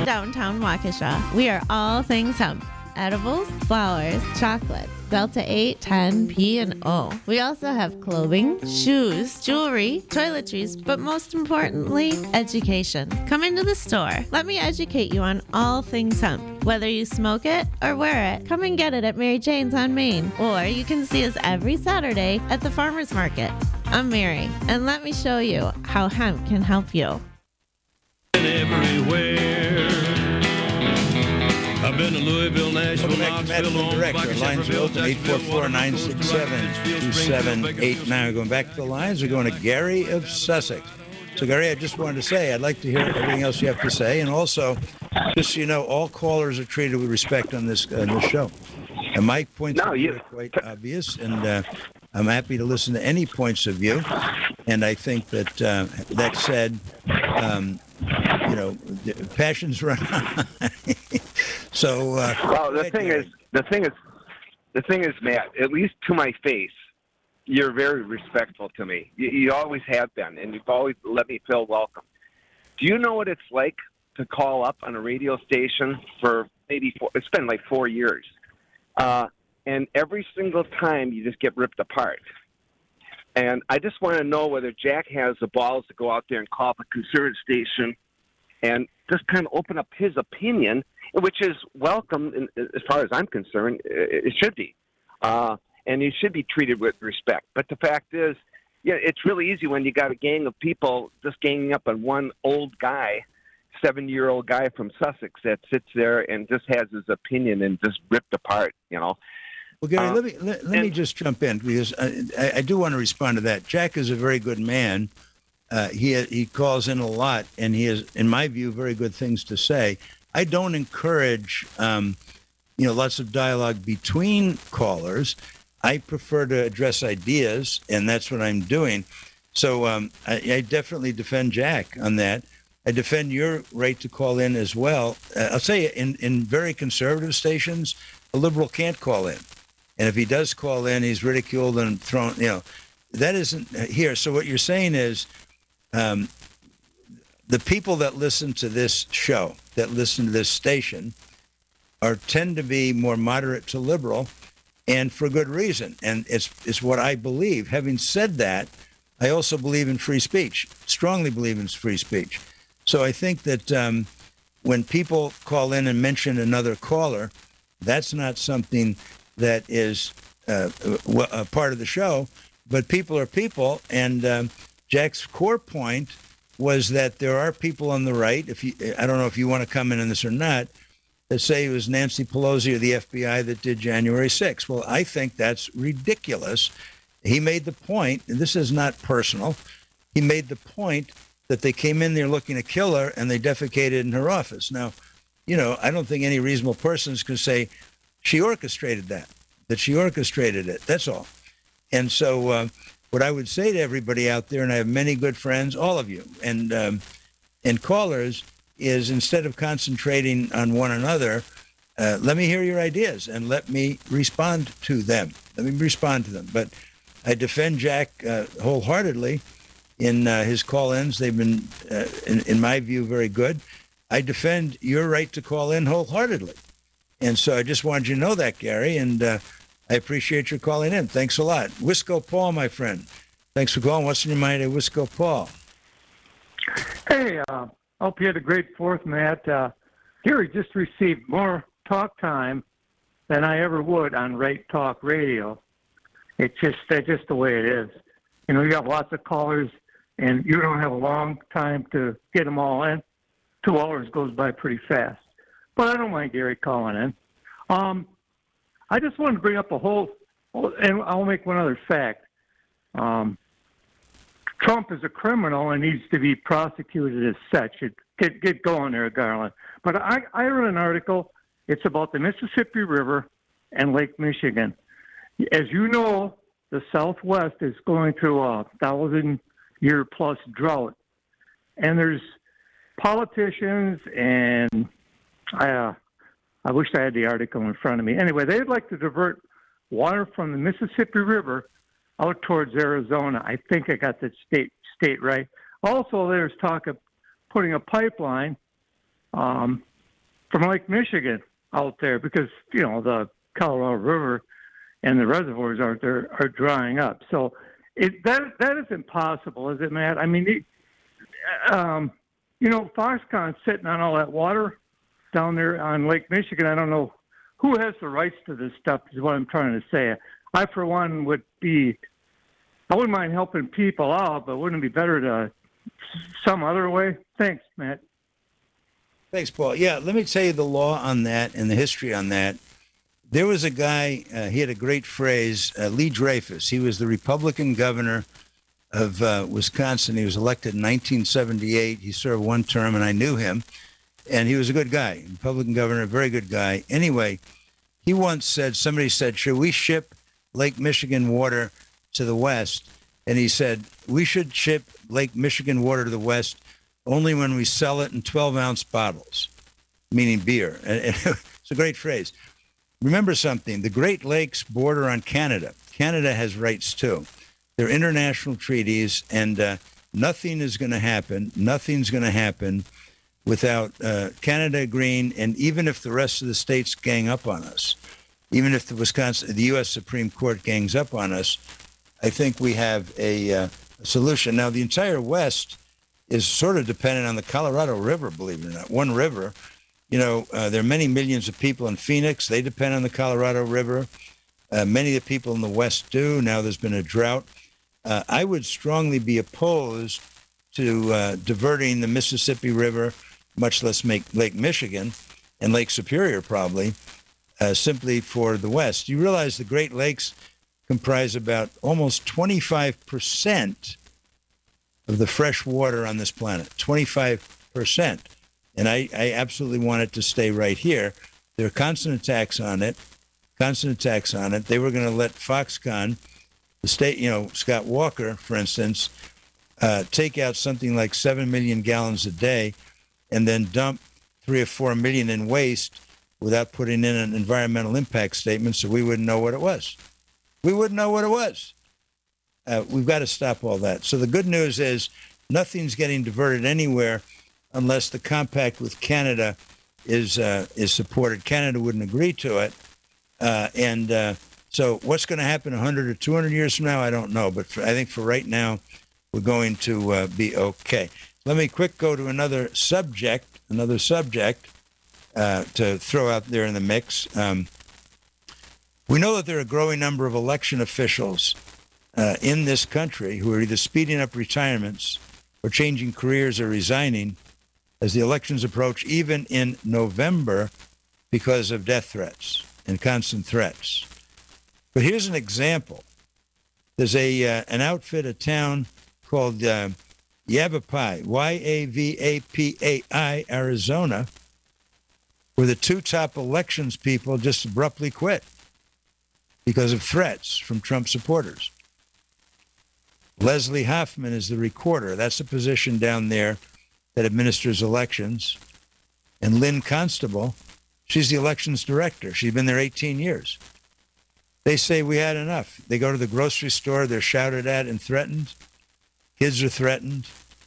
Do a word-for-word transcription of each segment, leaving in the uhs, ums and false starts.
downtown Waukesha. We are all things hemp. Edibles, flowers, chocolates, Delta eight, ten, P, and O. We also have clothing, shoes, jewelry, toiletries, but most importantly, education. Come into the store. Let me educate you on all things hemp. Whether you smoke it or wear it, come and get it at Mary Jane's on Main. Or you can see us every Saturday at the Farmers Market. I'm Mary, and let me show you how hemp can help you. Everywhere. I've been to Louisville, Nashville, Knoxville, on Director. Lines are open, eight four four, nine six seven, two seven eight nine. We're going back to the lines. We're going to Gary of Sussex. So, Gary, I just wanted to say, I'd like to hear everything else you have to say. And also, just so you know, all callers are treated with respect on this, uh, this show. And my points no, of view are quite obvious, and uh, I'm happy to listen to any points of view. And I think that, uh, that said, um, you know, passions run on. So, uh, well, the thing is, the thing is, the thing is, Matt. At least to my face, you're very respectful to me. You, you always have been, and you've always let me feel welcome. Do you know what it's like to call up on a radio station for maybe four, it's been like four years, uh, and every single time you just get ripped apart. And I just want to know whether Jack has the balls to go out there and call up a conservative station and just kind of open up his opinion, which is welcome in, as far as I'm concerned. It should be. Uh, and he should be treated with respect. But the fact is, yeah, it's really easy when you got a gang of people just ganging up on one old guy, seven-year-old guy from Sussex that sits there and just has his opinion and just ripped apart, you know. Well, Gary, uh, let me let, let and, me just jump in because I, I do want to respond to that. Jack is a very good man. Uh, he he calls in a lot, and he has, in my view, very good things to say. I don't encourage, um, you know, lots of dialogue between callers. I prefer to address ideas, and that's what I'm doing. So um, I, I definitely defend Jack on that. I defend your right to call in as well. Uh, I'll say in, in very conservative stations, a liberal can't call in. And if he does call in, he's ridiculed and thrown, you know, that isn't here. So what you're saying is um, the people that listen to this show, that listen to this station, are tend to be more moderate to liberal, and for good reason. And it's it's what I believe. Having said that, I also believe in free speech, strongly believe in free speech. So I think that um, when people call in and mention another caller, that's not something that is uh, a part of the show, but people are people. And um, Jack's core point was that there are people on the right, if you, I don't know if you want to comment on this or not, that say it was Nancy Pelosi or the F B I that did January sixth. Well, I think that's ridiculous. He made the point, and this is not personal, he made the point that they came in there looking to kill her and they defecated in her office. Now, you know, I don't think any reasonable person is going to say she orchestrated that, that she orchestrated it. That's all. And so uh, what I would say to everybody out there, and I have many good friends, all of you, and um, and callers, is instead of concentrating on one another, uh, let me hear your ideas and let me respond to them. Let me respond to them. But I defend Jack uh, wholeheartedly in uh, his call-ins. They've been, uh, in, in my view, very good. I defend your right to call in wholeheartedly. And so I just wanted you to know that, Gary, and uh, I appreciate your calling in. Thanks a lot. Wisco Paul, my friend. Thanks for calling. What's in your mind at Wisco Paul? Hey, uh, hope you had a great fourth, Matt. Uh, Gary just received more talk time than I ever would on Right Talk Radio. It's just that's just the way it is. You know, you got lots of callers, and you don't have a long time to get them all in. Two hours goes by pretty fast. But I don't mind Gary calling in. Um, I just wanted to bring up a whole, and I'll make one other fact. Um, Trump is a criminal and needs to be prosecuted as such. It, get get going there, Garland. But I, I read an article. It's about the Mississippi River and Lake Michigan. As you know, the Southwest is going through a thousand-year-plus drought. And there's politicians and I, uh, I wish I had the article in front of me. Anyway, they'd like to divert water from the Mississippi River out towards Arizona. I think I got that state state right. Also, there's talk of putting a pipeline um, from Lake Michigan out there because, you know, the Colorado River and the reservoirs out there are drying up. So it, that that is impossible, is it, Matt? I mean, it, um, you know, Foxconn's sitting on all that water down there on Lake Michigan. I don't know who has the rights to this stuff is what I'm trying to say. I, for one, would be, I wouldn't mind helping people out, but wouldn't it be better to some other way? Thanks, Matt. Thanks, Paul. Yeah, let me tell you the law on that and the history on that. There was a guy, uh, he had a great phrase, uh, Lee Dreyfus. He was the Republican governor of uh, Wisconsin. He was elected in nineteen seventy-eight. He served one term, and I knew him. And he was a good guy, Republican governor, a very good guy. Anyway, he once said, somebody said, should we ship Lake Michigan water to the west? And he said, we should ship Lake Michigan water to the west only when we sell it in twelve-ounce bottles, meaning beer. And, and it's a great phrase. Remember something, the Great Lakes border on Canada. Canada has rights too. They're international treaties, and uh, nothing is going to happen, nothing's going to happen without uh, Canada agreeing, and even if the rest of the states gang up on us, even if the Wisconsin, the U S Supreme Court gangs up on us, I think we have a, uh, a solution. Now, the entire West is sort of dependent on the Colorado River, believe it or not, one river. You know, uh, there are many millions of people in Phoenix. They depend on the Colorado River. Uh, many of the people in the West do. Now there's been a drought. Uh, I would strongly be opposed to uh, diverting the Mississippi River, much less make Lake Michigan and Lake Superior probably, uh, simply for the West. You realize the Great Lakes comprise about almost twenty-five percent of the fresh water on this planet, twenty-five percent. And I, I absolutely want it to stay right here. There are constant attacks on it, constant attacks on it. They were going to let Foxconn, the state, you know, Scott Walker, for instance, uh, take out something like seven million gallons a day and then dump three or four million in waste without putting in an environmental impact statement, so we wouldn't know what it was. We wouldn't know what it was. Uh, we've got to stop all that. So the good news is nothing's getting diverted anywhere unless the compact with Canada is uh, is supported. Canada wouldn't agree to it. Uh, and uh, so what's going to happen one hundred or two hundred years from now, I don't know. But for, I think for right now, we're going to uh, be okay. Let me quick go to another subject, another subject uh, to throw out there in the mix. Um, we know that there are a growing number of election officials uh, in this country who are either speeding up retirements or changing careers or resigning as the elections approach, even in November, because of death threats and constant threats. But here's an example. There's a uh, an outfit, a town called uh, Yavapai, Y A V A P A I, Arizona, where the two top elections people just abruptly quit because of threats from Trump supporters. Leslie Hoffman is the recorder. That's the position down there that administers elections. And Lynn Constable, she's the elections director. She's been there eighteen years. They say we had enough. They go to the grocery store, they're shouted at and threatened. Kids are threatened.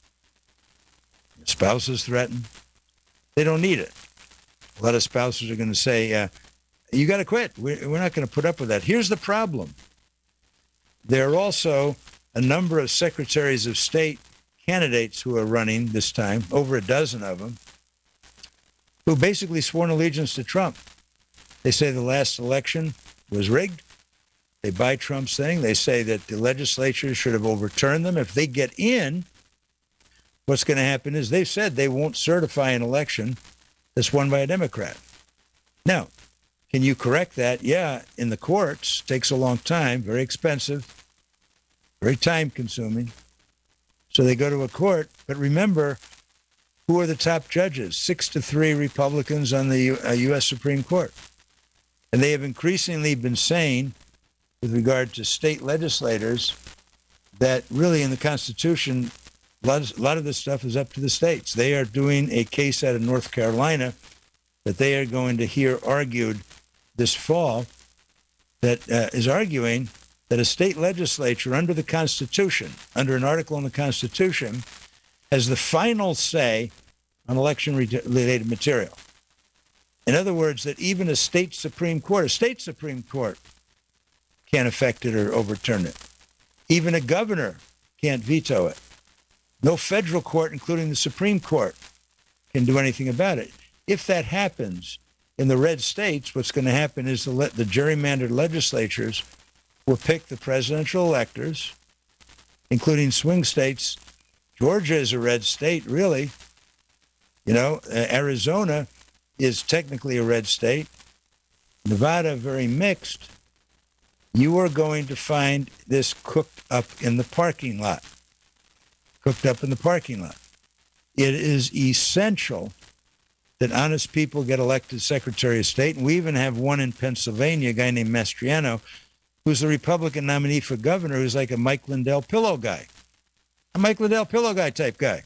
Spouses threatened. They don't need it. A lot of spouses are going to say, uh, you got to quit. We're, we're not going to put up with that. Here's the problem. There are also a number of secretaries of state candidates who are running this time, over a dozen of them, who basically sworn allegiance to Trump. They say the last election was rigged. They buy Trump's thing. They say that the legislature should have overturned them. If they get in, what's going to happen is they've said they won't certify an election that's won by a Democrat. Now, can you correct that? Yeah, in the courts. Takes a long time, very expensive, very time-consuming. So they go to a court. But remember, who are the top judges? Six to three Republicans on the U- uh, U S Supreme Court. And they have increasingly been saying, with regard to state legislators, that really in the Constitution, a lot, of, a lot of this stuff is up to the states. They are doing a case out of North Carolina that they are going to hear argued this fall that uh, is arguing that a state legislature under the Constitution, under an article in the Constitution, has the final say on election-related material. In other words, that even a state Supreme Court, a state Supreme Court can't affect it or overturn it. Even a governor can't veto it. No federal court, including the Supreme Court, can do anything about it. If that happens in the red states, what's going to happen is the, le- the gerrymandered legislatures will pick the presidential electors, including swing states. Georgia is a red state, really. You know, uh, Arizona is technically a red state. Nevada, very mixed. You are going to find this cooked up in the parking lot. Cooked up in the parking lot. It is essential that honest people get elected Secretary of State. And we even have one in Pennsylvania, a guy named Mastriano, who's the Republican nominee for governor, who's like a Mike Lindell pillow guy. A Mike Lindell pillow guy type guy.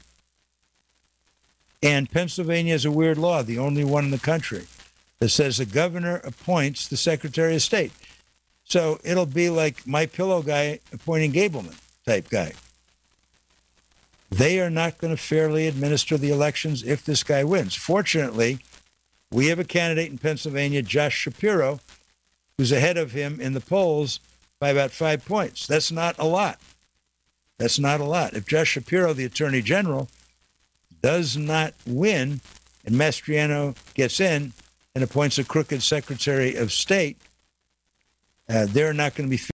And Pennsylvania has a weird law, the only one in the country, that says the governor appoints the Secretary of State. So it'll be like my pillow guy appointing Gableman type guy. They are not going to fairly administer the elections if this guy wins. Fortunately, we have a candidate in Pennsylvania, Josh Shapiro, who's ahead of him in the polls by about five points. That's not a lot. That's not a lot. If Josh Shapiro, the Attorney General, does not win and Mastriano gets in and appoints a crooked Secretary of State, uh, they're not going to be